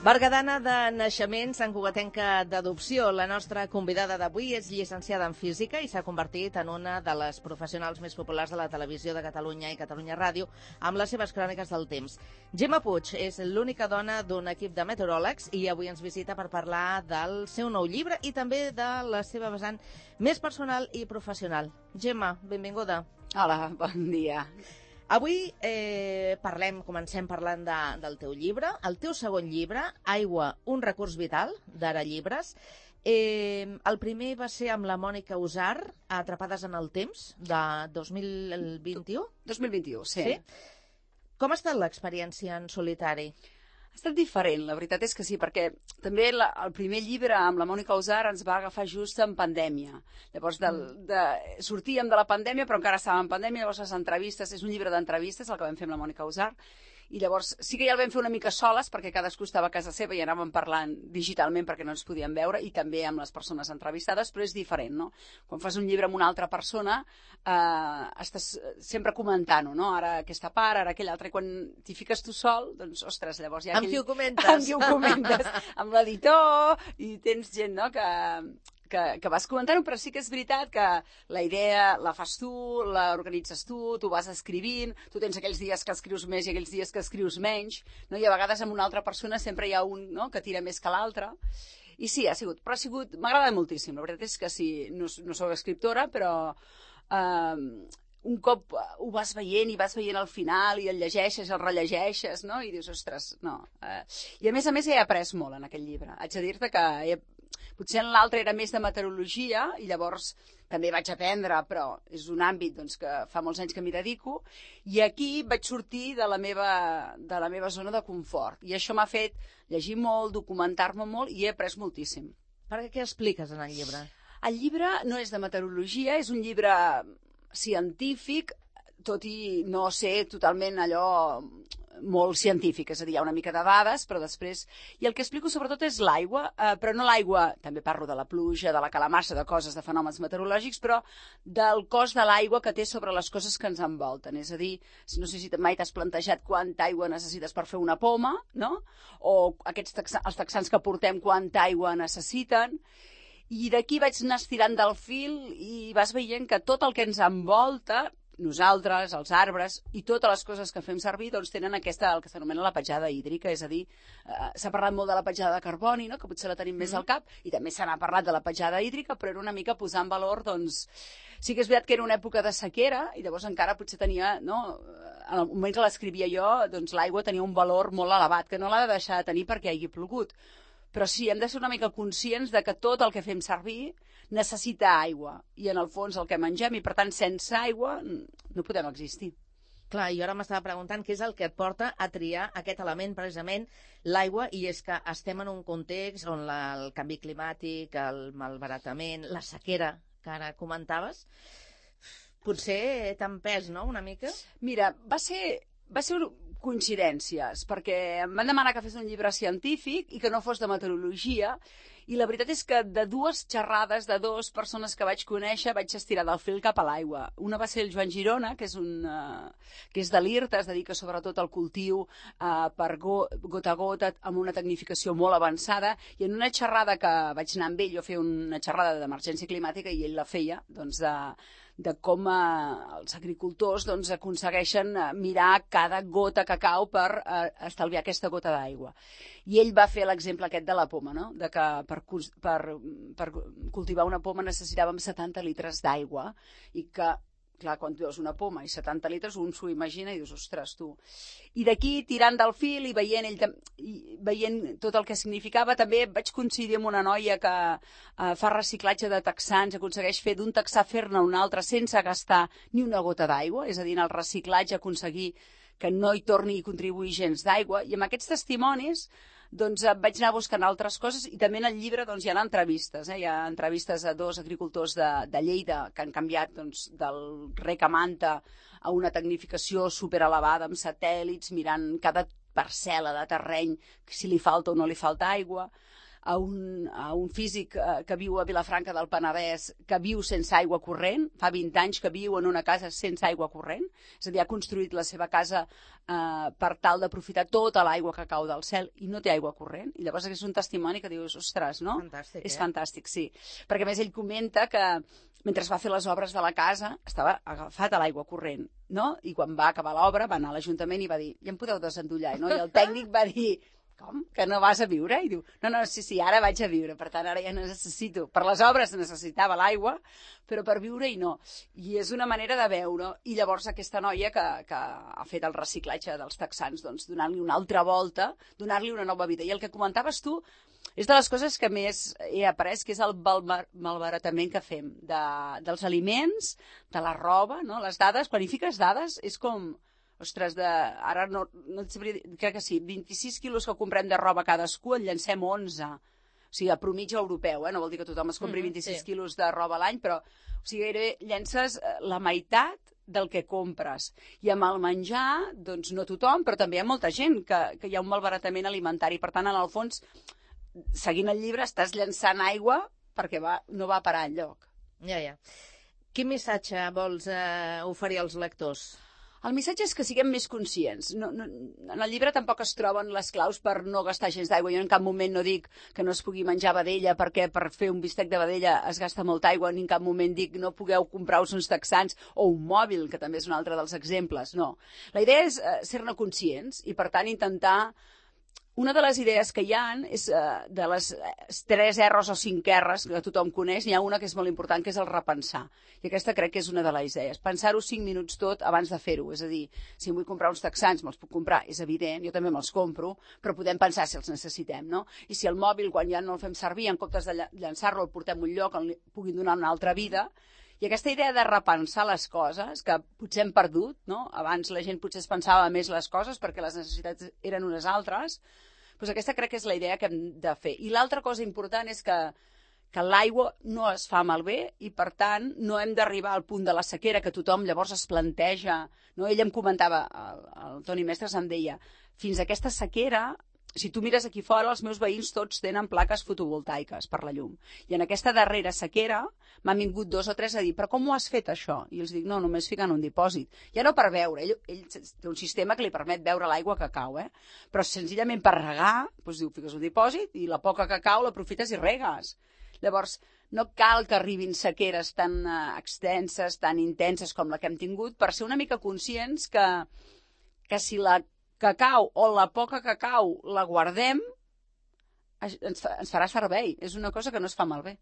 Bergadana de naixement, santcugatenca d'adopció. La nostra convidada d'avui és llicenciada en Física i s'ha convertit en una de les professionals més populars de la televisió de Catalunya i Catalunya Ràdio amb les seves cròniques del temps. Gemma Puig és l'única dona d'un equip de meteoròlegs i avui ens visita per parlar del seu nou llibre i també de la seva vessant més personal i professional. Gemma, benvinguda. Hola, bon dia. Avui comencem parlant del teu llibre, el teu segon llibre, Aigua, un recurs vital, d'Ara Llibres. El primer va ser amb la Mònica Usar, Atrapades en el temps, de 2021? 2021, sí. Com ha estat l'experiència en solitari? Ha estat diferent, la veritat és que sí, perquè també el primer llibre amb la Mònica Usar ens va agafar just en pandèmia. Llavors sortíem de la pandèmia, però encara estàvem en pandèmia, llavors les entrevistes, és un llibre d'entrevistes el que vam fer amb la Mònica Usar, i llavors sí que ja el vam fer una mica soles perquè cadascú estava a casa seva i anàvem parlant digitalment perquè no ens podíem veure i també amb les persones entrevistades, però és diferent, no? Quan fas un llibre amb una altra persona estàs sempre comentant-ho, no? Ara aquesta part, ara aquella altra, i quan t'hi fiques tu sol, doncs, ostres, llavors ja... Amb qui ho comentes? Amb qui ho comentes, amb l'editor, i tens gent, no?, que vas comentant-ho, però sí que és veritat que la idea la fas tu, l'organitzes tu vas escrivint, tu tens aquells dies que escrius més i aquells dies que escrius menys, no? I a vegades amb una altra persona sempre hi ha un, no?, que tira més que l'altre. I sí, m'agrada moltíssim, la veritat és que sí, no soc escriptora, però un cop ho vas veient i vas veient al final i el llegeixes, el rellegeixes, no? I dius, ostres, no. I a més he après molt en aquest llibre. Haig de dir-te que potser en l'altre era més de meteorologia i llavors també vaig aprendre, però és un àmbit doncs, que fa molts anys que m'hi dedico, i aquí vaig sortir de la meva zona de confort. I això m'ha fet llegir molt, documentar-me molt i he après moltíssim. Per què expliques en el llibre? El llibre no és de meteorologia, és un llibre científic, tot i no ser totalment allò molt científic, és a dir, hi ha una mica de dades, però després... I el que explico sobretot és l'aigua, però no l'aigua, també parlo de la pluja, de la calamassa, de coses, de fenòmens meteorològics, però del cost de l'aigua que té sobre les coses que ens envolten. És a dir, no sé si mai t'has plantejat quanta aigua necessites per fer una poma, no? O els texans que portem quanta aigua necessiten. I d'aquí vaig anar estirant del fil i vas veient que tot el que ens envolta, nosaltres, els arbres i totes les coses que fem servir doncs tenen el que s'anomena la petjada hídrica, és a dir, s'ha parlat molt de la petjada de carboni, no?, que potser la tenim més al cap, i també se n'ha parlat de la petjada hídrica, però era una mica posar en valor, doncs, sí que és veritat que era una època de sequera i llavors encara potser tenia, no?, en el moment que l'escrivia jo, doncs l'aigua tenia un valor molt elevat, que no l'ha de deixar de tenir perquè hagi plogut. Però sí, hem de ser una mica conscients de que tot el que fem servir necessita aigua. I en el fons el que mengem, i per tant sense aigua no podem existir. Clar, i ara m'estava preguntant què és el que et porta a triar aquest element, precisament l'aigua, i és que estem en un context on el canvi climàtic, el malbaratament, la sequera que ara comentaves, potser t'han pes, no?, una mica? Mira, va ser coincidències, perquè em van demanar que fes un llibre científic i que no fos de meteorologia, i la veritat és que de dues xerrades de dues persones que vaig conèixer vaig estirar del fil cap a l'aigua. Una va ser el Joan Girona, que és de l'IRTA, es dedica sobretot al cultiu per gota a gota, amb una tecnificació molt avançada, i en una xerrada que vaig anar amb ell, jo feia una xerrada d'emergència climàtica i ell la feia, doncs de com els agricultors doncs, aconsegueixen mirar cada gota que cau per estalviar aquesta gota d'aigua. I ell va fer l'exemple aquest de la poma, no?, de que per cultivar una poma necessitàvem 70 litres d'aigua i que, clar, quan tu veus una poma i 70 litres, un s'ho imagina i dius, ostres, tu. I d'aquí, tirant del fil i veient tot el que significava, també vaig coincidir amb una noia que fa reciclatge de texans, aconsegueix fer d'un texà fer-ne un altre sense gastar ni una gota d'aigua, és a dir, en el reciclatge aconseguir que no hi torni a contribuir gens d'aigua, i amb aquests testimonis doncs vaig anar buscant altres coses, i també en el llibre doncs, hi ha entrevistes. Hi ha entrevistes a dos agricultors de Lleida que han canviat doncs, del rec a manta a una tecnificació superelevada amb satèl·lits, mirant cada parcel·la de terreny, si li falta o no li falta aigua. a un físic que viu a Vilafranca del Penedès, que viu sense aigua corrent, fa 20 anys que viu en una casa sense aigua corrent, és a dir, ha construït la seva casa per tal d'aprofitar tota l'aigua que cau del cel i no té aigua corrent. I llavors és un testimoni que dius, ostres, no? Fantàstic, És fantàstic, sí. Perquè a més ell comenta que mentre va fer les obres de la casa estava agafat a l'aigua corrent, no? I quan va acabar l'obra va anar a l'Ajuntament i va dir, ja em podeu desendollar, no? I el tècnic va dir, com? Que no vas a viure? I diu, no, sí, ara vaig a viure, per tant ara ja necessito. Per les obres necessitava l'aigua, però per viure-hi no. I és una manera de veure. I llavors aquesta noia que ha fet el reciclatge dels texans, doncs donant-li una altra volta, donar-li una nova vida. I el que comentaves tu és de les coses que més he après, que és el malbaratament que fem dels aliments, de la roba, no? Les dades, quan hi fiques dades, és com... Ostres, ara no et sabria dir, crec que sí, 26 quilos que comprem de roba cadascú, en llancem 11. O sigui, a promitja europeu, no vol dir que tothom es compri 26 quilos de roba a l'any, però o sigui, gairebé llences la meitat del que compres. I amb el menjar, doncs no tothom, però també hi ha molta gent que hi ha un malbaratament alimentari. Per tant, en el fons, seguint el llibre, estàs llançant aigua perquè no va parar enlloc. Ja. Quin missatge vols oferir als lectors? El missatge és que siguem més conscients. En el llibre tampoc es troben les claus per no gastar gens d'aigua. Jo en cap moment no dic que no es pugui menjar vedella perquè per fer un bistec de vedella es gasta molta aigua, ni en cap moment dic no pugueu comprar-vos uns texans o un mòbil, que també és un altre dels exemples. No. La idea és ser-ne conscients i, per tant, intentar... Una de les idees que hi ha és de les 3 R's o 5 R's que tothom coneix, n'hi ha una que és molt important, que és el repensar. I aquesta crec que és una de les idees. Pensar-ho 5 minuts tot abans de fer-ho. És a dir, si em vull comprar uns texans, me'ls puc comprar, és evident, jo també me'ls compro, però podem pensar si els necessitem, no? I si el mòbil, quan ja no el fem servir, en comptes de llançar-lo, el portem a un lloc on li puguin donar una altra vida. I aquesta idea de repensar les coses, que potser hem perdut, no? Abans la gent potser es pensava més les coses perquè les necessitats eren unes altres, doncs aquesta crec que és la idea que hem de fer. I l'altra cosa important és que l'aigua no es fa malbé i, per tant, no hem d'arribar al punt de la sequera que tothom llavors es planteja. No? Ell em comentava, el Toni Mestres em deia, fins a aquesta sequera... Si tu mires aquí fora, els meus veïns tots tenen plaques fotovoltaiques per la llum. I en aquesta darrera sequera m'han vingut 2 o 3 a dir, però com ho has fet això? I els dic, no, només ficant un dipòsit. Ja no per beure, ell té un sistema que li permet beure l'aigua que cau, però senzillament per regar, doncs diu, fiques un dipòsit i la poca que cau l'aprofites i regues. Llavors, no cal que arribin sequeres tan extenses, tan intenses com la que hem tingut, per ser una mica conscients que si la que cau o la poca que cau la guardem, ens farà servei. És una cosa que no es fa malbé.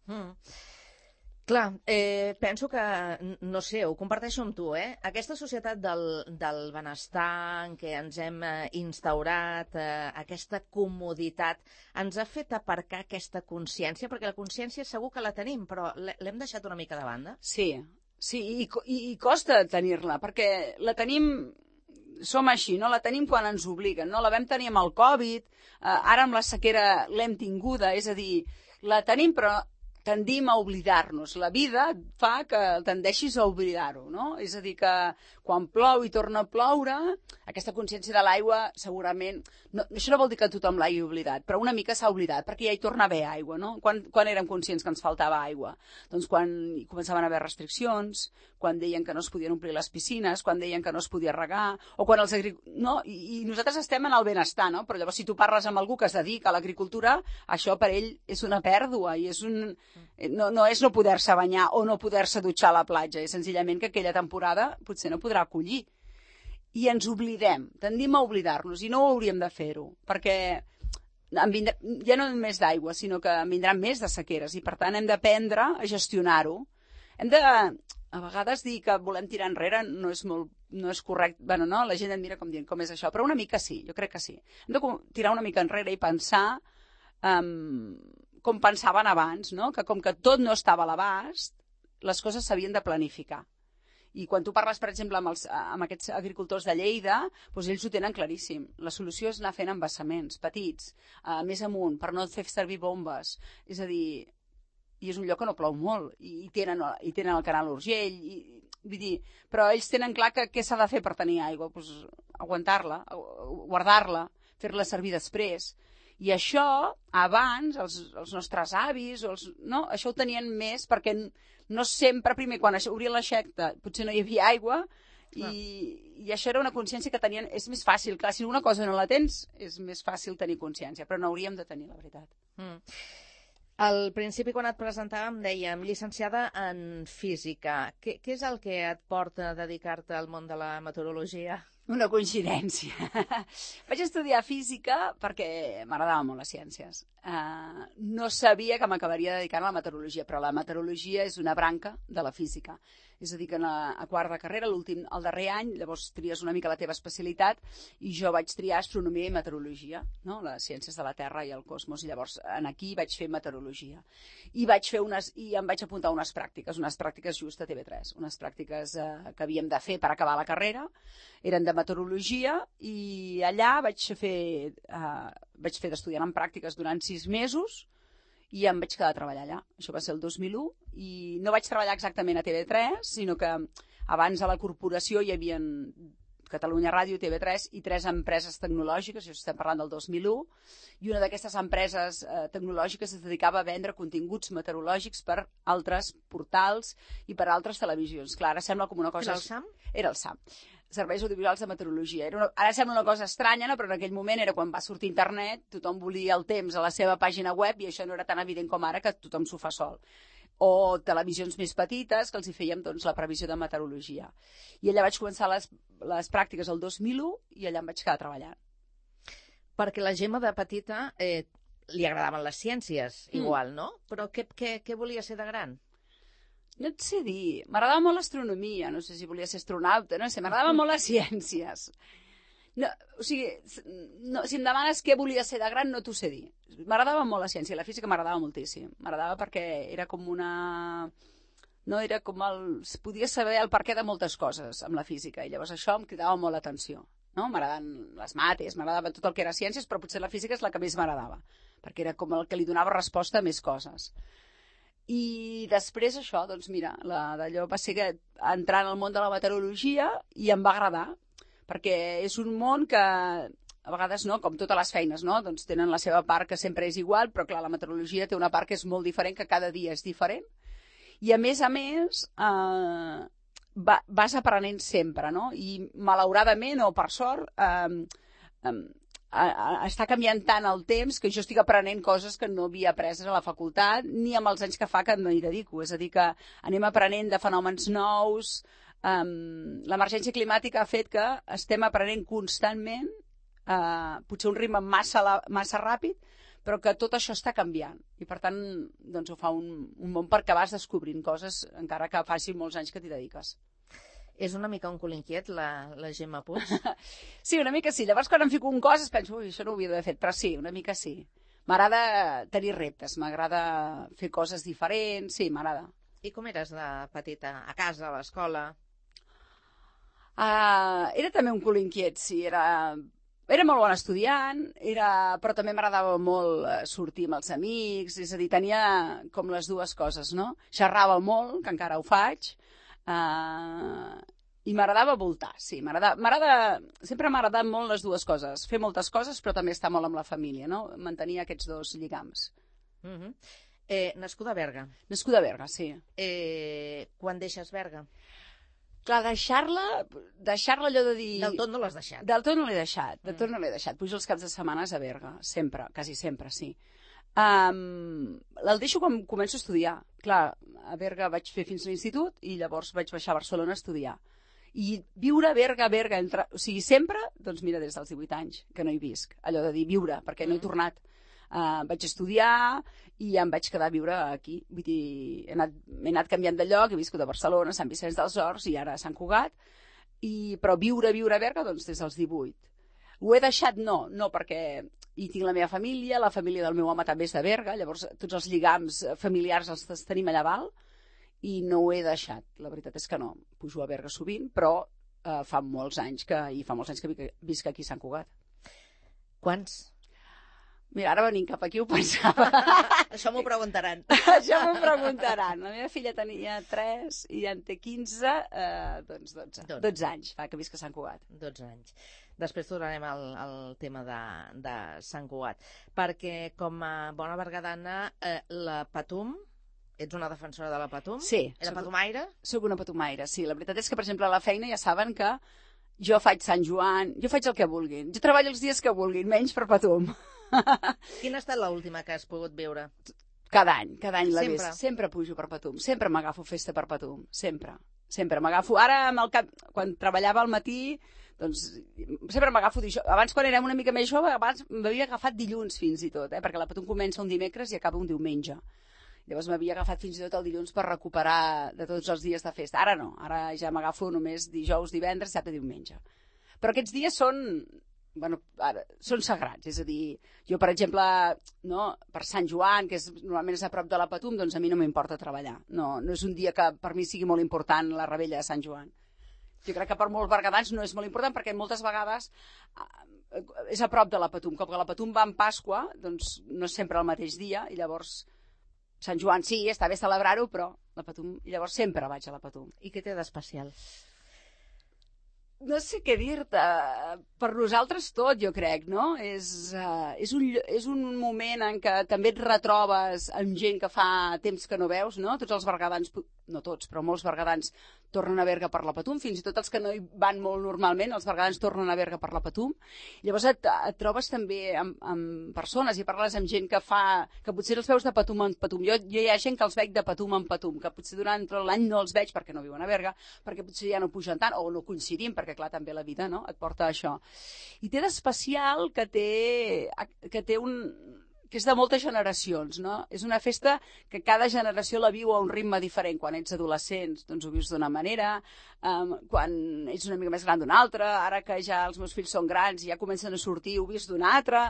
Clar, penso que, no sé, ho comparteixo amb tu, aquesta societat del benestar en què ens hem instaurat, aquesta comoditat, ens ha fet aparcar aquesta consciència, perquè la consciència segur que la tenim, però l'hem deixat una mica de banda. Sí, i costa tenir-la, perquè la tenim... Som així, no? La tenim quan ens obliguen, no? La vam tenir amb el Covid, ara amb la sequera l'hem tinguda, és a dir, la tenim però tendim a oblidar-nos. La vida fa que tendeixis a oblidar-ho, no? És a dir, que quan plou i torna a ploure, aquesta consciència de l'aigua segurament... No, això no vol dir que tothom l'hagi oblidat, però una mica s'ha oblidat, perquè ja hi torna a haver aigua, no? Quan érem conscients que ens faltava aigua? Doncs quan començaven a haver restriccions, quan deien que no es podien omplir les piscines, quan deien que no es podia regar, o quan els no? I nosaltres estem en el benestar, no? Però llavors si tu parles amb algú que es dedica a l'agricultura, això per ell és una pèrdua i és no és no poder-se banyar o no poder-se dutxar a la platja, és senzillament que aquella temporada potser no podrà acollir. I ens oblidem, tendim a oblidar-nos i no ho hauríem de fer-ho, perquè ja no només d'aigua, sinó que en vindran més de sequeres i per tant hem d'aprendre a gestionar-ho. Hem de, a vegades, dir que volem tirar enrere no és correcte, bueno, no? La gent et mira com dient com és això, però una mica sí, jo crec que sí. Hem de tirar una mica enrere i pensar com pensaven abans, no? Que com que tot no estava a l'abast, les coses s'havien de planificar. I quan tu parles, per exemple, amb aquests agricultors de Lleida, doncs ells ho tenen claríssim. La solució és anar fent embassaments petits, més amunt, per no fer servir bombes. És a dir, i és un lloc que no plou molt, i tenen el canal Urgell, vull dir, però ells tenen clar que què s'ha de fer per tenir aigua? Doncs aguantar-la, guardar-la, fer-la servir després. I això, abans, els nostres avis, no? Això ho tenien més perquè no sempre, primer, quan obrien l'aixeta, potser no hi havia aigua, i això era una consciència que tenien. És més fàcil, clar, si una cosa no la tens, és més fàcil tenir consciència, però no hauríem de tenir, la veritat. Al principi, quan et presentàvem, dèiem llicenciada en física. Què és el que et porta a dedicar-te al món de la meteorologia? Una coincidència. Vaig estudiar física perquè m'agradaven molt les ciències. No sabia que m'acabaria dedicant a la meteorologia, però la meteorologia és una branca de la física. És a dir, que a quart de carrera, el darrer any, llavors tries una mica la teva especialitat, i jo vaig triar astronomia i meteorologia, no? Les ciències de la Terra i el cosmos, i llavors aquí vaig fer meteorologia. I em vaig apuntar a unes pràctiques just a TV3, unes pràctiques que havíem de fer per acabar la carrera, eren de meteorologia, i allà vaig fer d'estudiant en pràctiques durant 6 mesos, i em vaig quedar a treballar allà. Això va ser el 2001, i no vaig treballar exactament a TV3, sinó que abans a la corporació hi havia Catalunya Ràdio, TV3 i 3 empreses tecnològiques, això estem parlant del 2001, i una d'aquestes empreses tecnològiques es dedicava a vendre continguts meteorològics per altres portals i per altres televisions. Clar, ara sembla com una cosa... Era el SAM? Era el SAM. Serveis audiovisuals de meteorologia. Ara sembla una cosa estranya, no? Però en aquell moment era quan va sortir internet, tothom volia el temps a la seva pàgina web i això no era tan evident com ara, que tothom s'ho fa sol. O televisions més petites que els hi fèiem la previsió de meteorologia. I allà vaig començar les pràctiques el 2001 i allà em vaig quedar treballant. Perquè la Gemma de petita li agradaven les ciències, igual, no? Però què volia ser de gran? No et sé dir. M'agradava molt l'astronomia. No sé si volia ser astronauta, no sé. M'agradaven molt les ciències. No, o sigui, si em demanes què volia ser de gran, no t'ho sé dir. M'agradava molt la ciència. La física m'agradava moltíssim. M'agradava perquè era com una... No, era com podia saber el perquè de moltes coses amb la física. I llavors això em cridava molt l'atenció. No? M'agraden les mates, m'agradava tot el que era ciències, però potser la física és la que més m'agradava. Perquè era com el que li donava resposta a més coses. I després això, doncs mira, d'allò va ser que entrar en el món de la meteorologia i em va agradar, perquè és un món que a vegades, no, com totes les feines, no, doncs tenen la seva part que sempre és igual, però clar, la meteorologia té una part que és molt diferent, que cada dia és diferent, i a més, vas aprenent sempre, no? I malauradament, o per sort, està canviant tant el temps que jo estic aprenent coses que no havia après a la facultat ni amb els anys que fa que m'hi dedico. És a dir, que anem aprenent de fenòmens nous. L'emergència climàtica ha fet que estem aprenent constantment, potser un ritme massa ràpid, però que tot això està canviant. I per tant, doncs ho fa un món perquè vas descobrint coses encara que faci molts anys que t'hi dediques. És una mica un cul inquiet, la Gemma Puig? Sí, una mica sí. Llavors, quan em fico en coses, penso, ui, això no ho havia d'haver fet, però sí, una mica sí. M'agrada tenir reptes, m'agrada fer coses diferents, sí, m'agrada. I com eres de petita? A casa, a l'escola? Era també un cul inquiet, sí. Era molt bon estudiant, però també m'agradava molt sortir amb els amics, és a dir, tenia com les dues coses, no? Xerrava molt, que encara ho faig, i m'agradava voltar, sí, sempre m'ha agradat molt les dues coses, fer moltes coses però també estar molt amb la família, no? Mantenir aquests dos lligams. Nascuda a Berga. Nascuda a Berga, sí. Quan deixes Berga? Clar, deixar-la allò de dir... Del tot no l'has deixat? Del tot no l'he deixat, pujo els caps de setmana a Berga, sempre, quasi sempre, sí. El deixo quan començo a estudiar. Clar, a Berga vaig fer fins a l'institut i llavors vaig baixar a Barcelona a estudiar. I viure a Berga, o sigui, sempre, doncs mira, des dels 18 anys, que no hi visc. Allò de dir viure, perquè no he tornat. Vaig estudiar i em vaig quedar a viure aquí. Vull dir, m'he anat canviant de lloc, he viscut a Barcelona, Sant Vicenç dels Horts i ara a Sant Cugat. Però viure a Berga, doncs des dels 18. Ho he deixat? No, perquè hi tinc la meva família, la família del meu home també és de Berga, llavors tots els lligams familiars els tenim allà dalt, i no ho he deixat. La veritat és que no, pujo a Berga sovint, però fa molts anys que visc aquí a Sant Cugat. Quants? Mira, ara venint cap aquí ho pensava. Això m'ho preguntaran. Això m'ho preguntaran. La meva filla tenia 3 i ja en té 15, doncs 12 anys fa que visc a Sant Cugat. 12 anys. Després tornarem al tema de Sant Cugat. Perquè com a bona bergadana, la Patum, ets una defensora de la Patum? Sí. Era patumaire? Soc una patumaire, sí. La veritat és que, per exemple, a la feina ja saben que jo faig Sant Joan, jo faig el que vulguin. Jo treballo els dies que vulguin, menys per Patum. Quina ha estat l'última que has pogut veure? Cada any la Sempre? ves. Sempre pujo per Patum. Sempre m'agafo festa per Patum. Sempre. Sempre m'agafo. Ara, quan treballava al matí, doncs sempre m'agafo dijous. Abans, quan érem una mica més jove, abans m'havia agafat dilluns fins i tot, perquè la Patum comença un dimecres i acaba un diumenge. Llavors m'havia agafat fins i tot el dilluns per recuperar de tots els dies de festa. Ara no, ara ja m'agafo només dijous, divendres, dissabte, diumenge. Però aquests dies són sagrats, és a dir, jo, per exemple, no, per Sant Joan, que normalment és a prop de la Patum, doncs a mi no m'importa treballar. No és un dia que per mi sigui molt important la rebella de Sant Joan. Jo crec que per molts bergadans no és molt important perquè moltes vegades és a prop de la Patum. Com que la Patum va en Pasqua, doncs no és sempre el mateix dia, i llavors Sant Joan sí, està bé celebrar-ho, però la Patum, i llavors sempre vaig a la Patum. I què té d'especial? No sé què dir-te. Per nosaltres tot, jo crec, no? És un moment en què també et retrobes amb gent que fa temps que no veus, no? Tots els bergadans, no tots, però molts bergadans tornen a Berga per la Patum, fins i tot els que no hi van molt normalment, els bergadans tornen a Berga per la Patum. Llavors et trobes també amb persones i parles amb gent que potser els veus de Patum en Patum. Jo hi ha gent que els veig de Patum en Patum, que potser durant tot l'any no els veig perquè no viuen a Berga, perquè potser ja no pugen tant, o no coincidim, perquè clar, també la vida, no?, et porta a això. I té d'especial que és de moltes generacions, no? És una festa que cada generació la viu a un ritme diferent. Quan ets adolescents, doncs ho vius d'una manera, quan ets una mica més gran d'una altra, ara que ja els meus fills són grans i ja comencen a sortir, ho vius d'una altra.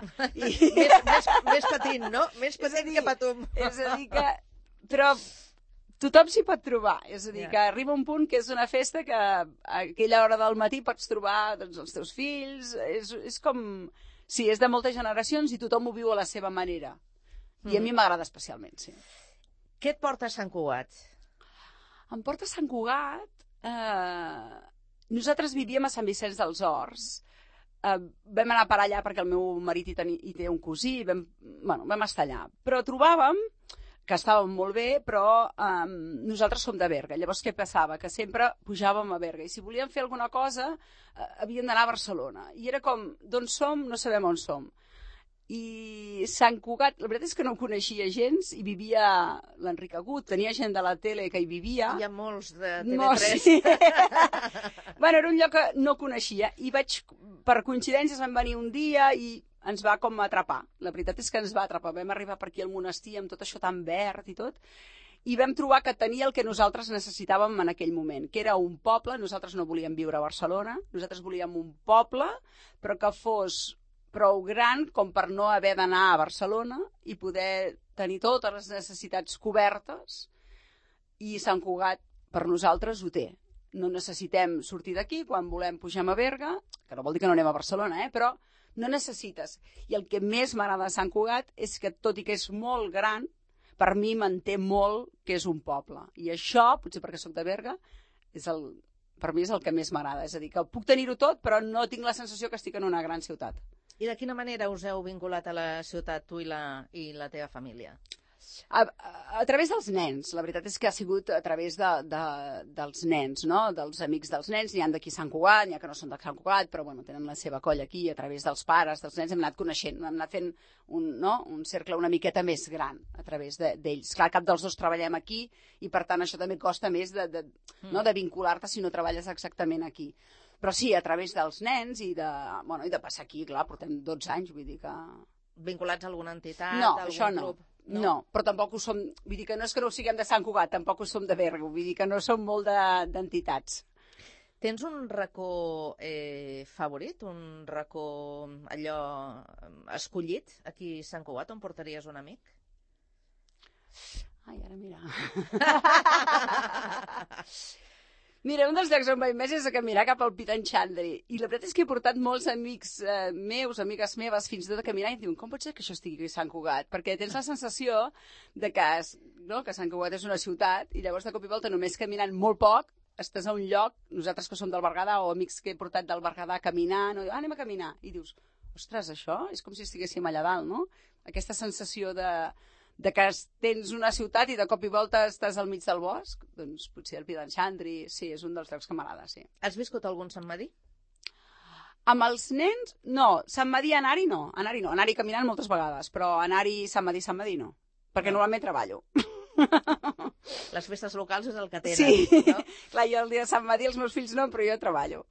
Més petit, no? Més petit que Patum. És a dir que... Però tothom s'hi pot trobar. És a dir, que arriba un punt que és una festa que a aquella hora del matí pots trobar els teus fills. És com... Sí, és de moltes generacions i tothom ho viu a la seva manera. I a mi m'agrada especialment, sí. Què et porta a Sant Cugat? Em porta a Sant Cugat... Nosaltres vivíem a Sant Vicenç dels Horts. Vam anar per allà perquè el meu marit hi té un cosí. Vam estar allà. Però trobàvem que estàvem molt bé, però nosaltres som de Berga. Llavors què passava? Que sempre pujàvem a Berga. I si volíem fer alguna cosa, havíem d'anar a Barcelona. I era com, d'on som? No sabem on som. I Sant Cugat, la veritat és que no coneixia gens, i vivia l'Enric Agut, tenia gent de la tele que hi vivia. Hi ha molts de TV3. No, sí. Era un lloc que no coneixia. I per coincidències vam venir un dia i ens va com atrapar. La veritat és que ens va atrapar. Vam arribar per aquí al monestir amb tot això tan verd i tot, i vam trobar que tenia el que nosaltres necessitàvem en aquell moment, que era un poble. Nosaltres no volíem viure a Barcelona, nosaltres volíem un poble, però que fos prou gran com per no haver d'anar a Barcelona i poder tenir totes les necessitats cobertes. I Sant Cugat, per nosaltres, ho té. No necessitem sortir d'aquí, quan volem pugem a Berga, que no vol dir que no anem a Barcelona, però no necessites. I el que més m'agrada de Sant Cugat és que, tot i que és molt gran, per mi manté molt que és un poble. I això, potser perquè soc de Berga, per mi és el que més m'agrada. És a dir, que puc tenir-ho tot, però no tinc la sensació que estic en una gran ciutat. I de quina manera us heu vinculat a la ciutat, tu i la teva família? A través dels nens. La veritat és que ha sigut a través dels nens, no? Dels amics dels nens. N'hi ha d'aquí Sant Cugat, n'hi ha que no són de Sant Cugat, però tenen la seva colla aquí. A través dels pares, dels nens, hem anat coneixent, hem anat fent un cercle una miqueta més gran a través d'ells. Clar, cap dels dos treballem aquí i, per tant, això també costa més de vincular-te si no treballes exactament aquí. Però sí, a través dels nens i de passar aquí, clar, portem 12 anys, vull dir que... Vinculats a alguna entitat, no, a algun això no. club? No, però tampoc ho som... Vull dir que no és que no siguem de Sant Cugat, tampoc ho som de Berga, vull dir que no som molt d'entitats. Tens un racó favorit, un racó allò escollit aquí a Sant Cugat, on portaries un amic? Ai, ara mira... Mira, un dels llocs on vaig més és a caminar cap al Pitan Chandri. I la veritat és que he portat molts amics meus, amigues meves, fins i tot a caminar i em diuen, com pot ser que això estigui a Sant Cugat? Perquè tens la sensació de que, que Sant Cugat és una ciutat i llavors de cop i volta només caminant molt poc estàs a un lloc, nosaltres que som del Berguedà o amics que he portat del Berguedà caminant, anem a caminar. I dius, ostres, això és com si estiguéssim allà dalt, no? Aquesta sensació de que tens una ciutat i de cop i volta estàs al mig del bosc, doncs potser el Pitan Chandri, sí, és un dels llocs que m'agrada, sí. Has viscut algun Sant Madí? Amb els nens, no. Sant Madí, anar-hi no. Anar-hi caminant moltes vegades, però anar-hi Sant Madí no. Perquè normalment treballo. Les festes locals és el que tenen. Sí, no? Clar, jo el dia de Sant Madí els meus fills no, però jo treballo.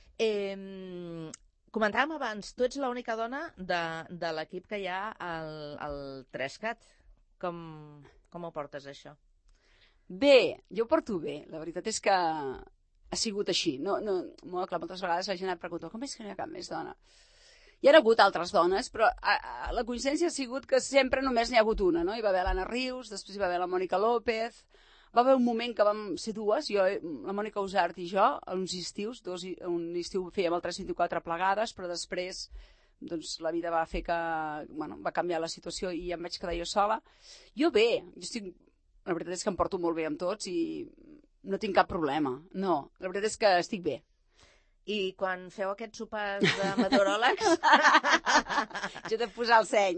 Comentàvem abans, tu ets l'única dona de l'equip que hi ha al 3CAT. Com ho portes, això? Bé, jo ho porto bé. La veritat és que ha sigut així. No, clar, moltes vegades la gent et pregunta com és que no hi ha cap més dona? Hi ha hagut altres dones, però la coincidència ha sigut que sempre només n'hi ha hagut una, no? Hi va haver l'Anna Rius, després hi va haver la Mònica López, va haver un moment que vam ser dues, la Mònica Usart i jo, a uns estius, un estiu fèiem el 324 plegades, però després doncs la vida va fer que, va canviar la situació i em vaig quedar jo sola. Jo bé, la veritat és que em porto molt bé amb tots i no tinc cap problema, no, la veritat és que estic bé. I quan feu aquests sopars de meteoròlegs... Jo he de posar el seny.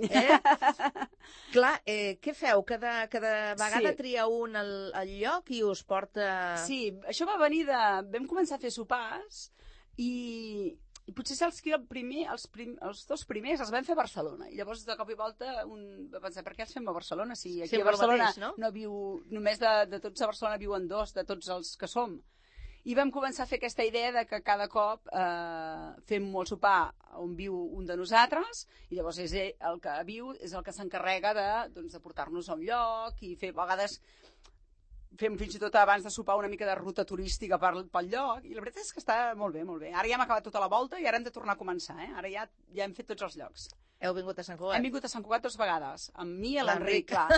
Clar, què feu? Cada vegada tria un al lloc i us porta... Sí, això va venir Vam començar a fer sopars i potser saps que els dos primers els vam fer a Barcelona. I llavors, de cop i volta, un va pensar, per què els fem a Barcelona? Si aquí a Barcelona no viu... Només de tots a Barcelona viuen dos, de tots els que som. I vam començar a fer aquesta idea de que cada cop fem molt sopar on viu un de nosaltres i llavors és el que viu, és el que s'encarrega de portar-nos a un lloc i fer a vegades... Fem fins i tot abans de sopar una mica de ruta turística pel lloc i la veritat és que està molt bé, molt bé. Ara ja hem acabat tota la volta i ara hem de tornar a començar, Ara ja hem fet tots els llocs. Heu vingut a Sant Cugat? Hem vingut a Sant Cugat 2 vegades, amb mi i l'Enric, clar.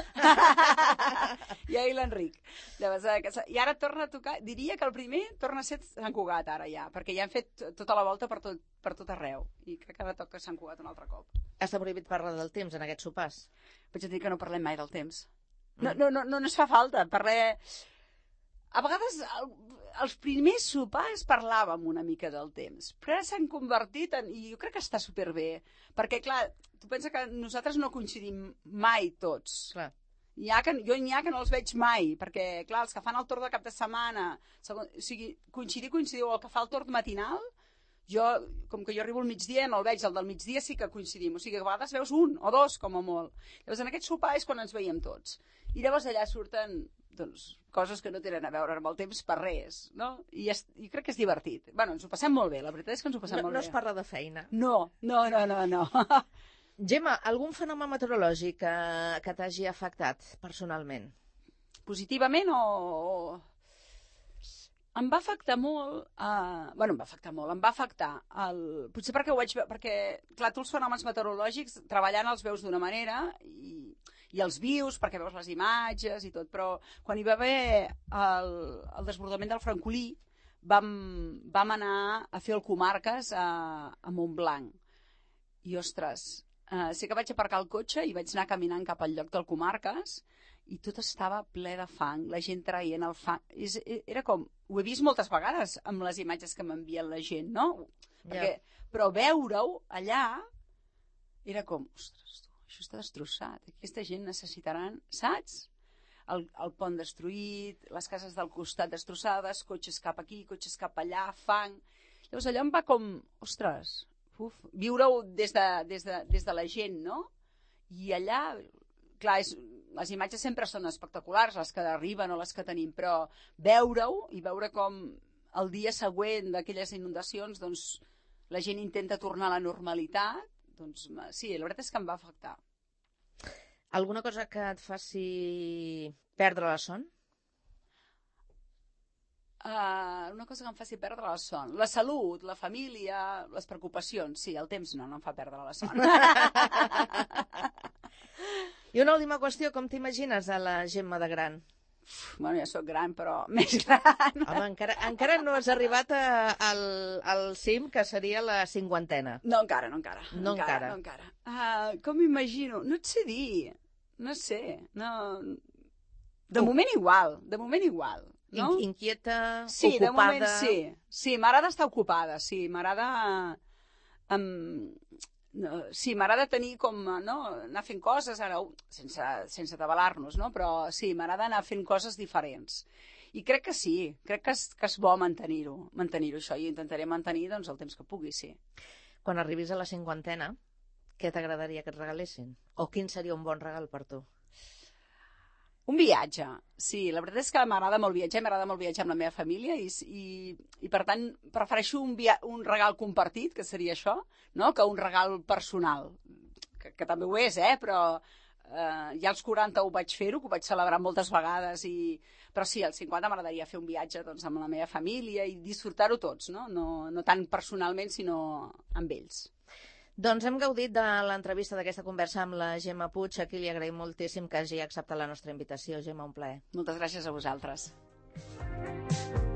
Jo i l'Enric. I ara torna a tocar, diria que el primer torna a ser Sant Cugat ara ja, perquè ja hem fet tota la volta per tot arreu i crec que ara toca Sant Cugat un altre cop. Està prohibit parlar del temps en aquests sopars? Vaig dir que no parlem mai del temps. No es fa falta, a vegades els primers sopars parlàvem una mica del temps, però ara s'han convertit i jo crec que està superbé, perquè clar, tu pensa que nosaltres no coincidim mai tots. Clar. N'hi ha que no els veig mai, perquè clar, els que fan el torn de cap de setmana, o sigui, coincidiu, el que fa el torn matinal, com que jo arribo al migdia, no el veig, el del migdia sí que coincidim, o sigui que a vegades veus un o dos com a molt. Llavors en aquest sopar és quan ens veiem tots. I llavors allà surten coses que no tenen a veure amb el temps per res, no? I crec que és divertit. Ens ho passem molt bé, la veritat és que ens ho passem molt bé. No es parla de feina. No. Gemma, algun fenomen meteorològic que t'hagi afectat personalment? Positivament o... Em va afectar molt, em va afectar, potser perquè ho vaig veure, perquè, clar, tu els fenòmens meteorològics treballant els veus d'una manera i els vius perquè veus les imatges i tot, però quan hi va haver el desbordament del Francolí vam anar a fer el Comarques a Montblanc i, ostres, sé que vaig aparcar el cotxe i vaig anar caminant cap al lloc del Comarques i tot estava ple de fang, la gent traient el fang. Era com... Ho he vist moltes vegades amb les imatges que m'envien la gent, no? Però veure-ho allà era com, ostres, això està destrossat. Aquesta gent necessitaran, saps? El pont destruït, les cases del costat destrossades, cotxes cap aquí, cotxes cap allà, fang... Llavors allò em va com, ostres, viure-ho des de la gent, no? I allà, clar, les imatges sempre són espectaculars, les que arriben o les que tenim, però veure-ho i veure com el dia següent d'aquelles inundacions doncs, la gent intenta tornar a la normalitat, doncs sí, la veritat és que em va afectar. Alguna cosa que et faci perdre la son? Una cosa que em faci perdre la son. La salut, la família, les preocupacions. Sí, el temps no em fa perdre la son. I una última qüestió, com t'imagines a la Gemma de gran? Bueno, ja sóc gran, però més gran. Home, encara no has arribat al cim, que seria la cinquantena. No encara. Com m'imagino? No et sé dir. No sé. No... De moment igual. No? Inquieta, sí, ocupada... De moment sí. Sí, m'agrada estar ocupada, sí. M'agrada... sí, m'agrada tenir com, no, anar fent coses, ara, sense atabalar-nos, no? Però sí, m'agrada anar fent coses diferents. I crec que sí, crec que és bo mantenir-ho, això, i intentaré mantenir doncs, el temps que pugui, sí. Quan arribis a la cinquantena, què t'agradaria que et regalessin? O quin seria un bon regal per tu? Un viatge, sí, la veritat és que m'agrada molt viatjar amb la meva família i per tant prefereixo un regal compartit, que seria això, no? Que un regal personal, que també ho és, però ja als 40 ho vaig fer-ho, que ho vaig celebrar moltes vegades, però sí, als 50 m'agradaria fer un viatge doncs, amb la meva família i disfrutar-ho tots, no tant personalment, sinó amb ells. Doncs hem gaudit de l'entrevista d'aquesta conversa amb la Gemma Puig, a qui li agraïm moltíssim que hagi acceptat la nostra invitació. Gemma, un plaer. Moltes gràcies a vosaltres.